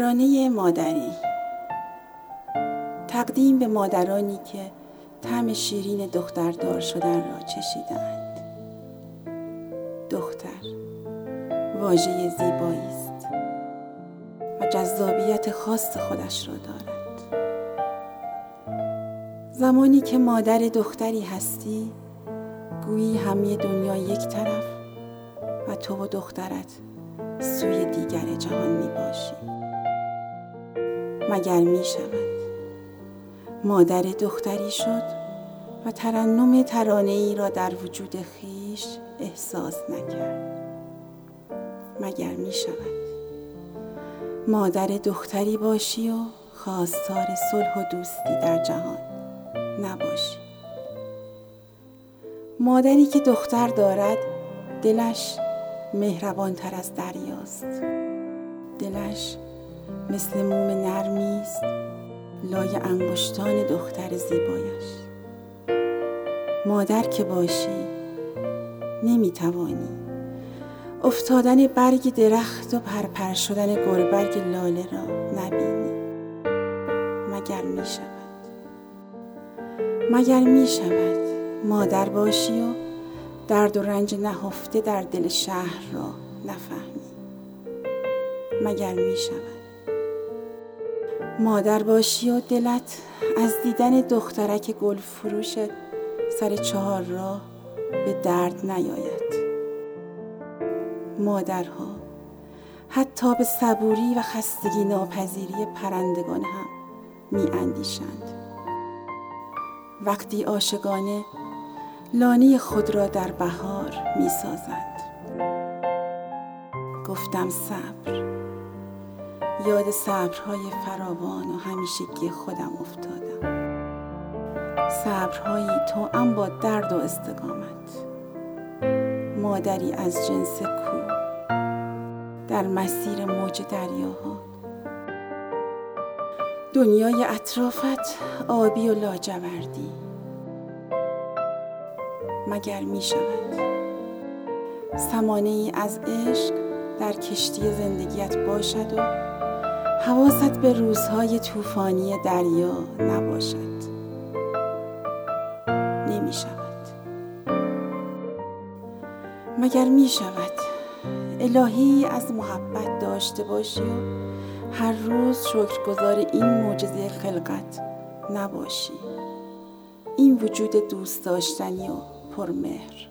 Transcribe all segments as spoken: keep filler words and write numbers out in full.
ترانه مادری، تقدیم به مادرانی که طعم شیرین دختردار شدن را چشیدند. دختر واژه زیبایی است و جذابیت خاص خودش را دارد. زمانی که مادر دختری هستی، گویی همه دنیا یک طرف و تو و دخترت سوی دیگر جهان می باشی. مگر می شود مادر دختری شد و ترنم ترانه ای را در وجود خیش احساس نکرد؟ مگر می شود مادر دختری باشی و خواستار صلح و دوستی در جهان نباشی؟ مادری که دختر دارد دلش مهربان تر از دریاست. دلش مثل موم نرمی است لای انگشتان دختر زیبایش. مادر که باشی نمیتوانی افتادن برگ درخت و پرپر شدن گلبرگ لاله را نبینی. مگر می شود مگر می شود مادر باشی و درد و رنج نهفته در دل شهر را نفهمی؟ مگر می شود مادر باشی و دلت از دیدن دخترک گل فروش سر چهار راه به درد نیاید؟ مادرها حتی به صبوری و خستگی ناپذیری پرندگان هم می اندیشند. وقتی عاشقانه لانه خود را در بهار می سازند. گفتم صبر. یاد صبرهای فراوان و همیشگی خودم افتادم. صبرهایی توأم با درد و استقامت. مادری از جنس کوه در مسیر موج دریاها. دنیای اطرافت آبی و لاجوردی. مگر می شود سمانه ای از عشق در کشتی زندگیت باشد و حواست به روزهای طوفانی دریا نباشد؟ نمی شود. مگر می شود الهی از محبت داشته باشی و هر روز شکرگزار این معجزه خلقت نباشی؟ این وجود دوست داشتنی و پرمهر.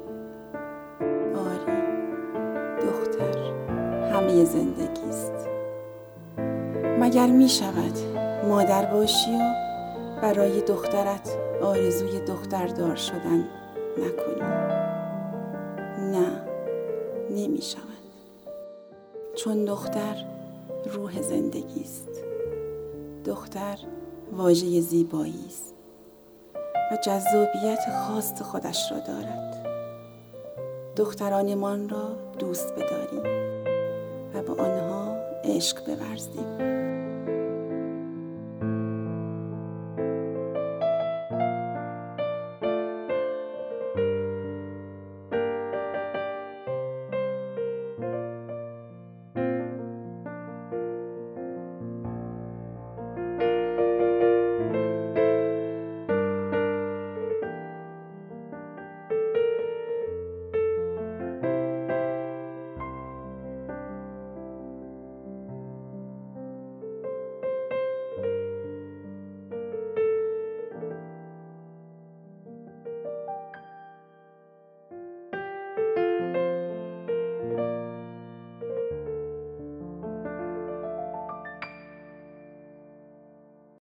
آری دختر همه زندگی است. مگر می شود مادر باشی و برای دخترت آرزوی دختردار شدن نکنی؟ نه، نمی شود. چون دختر روح زندگی است. دختر واژه زیبایی است و جذابیت خاص خودش را دارد. دخترانمان را دوست بداریم و به آنها عشق بورزیم.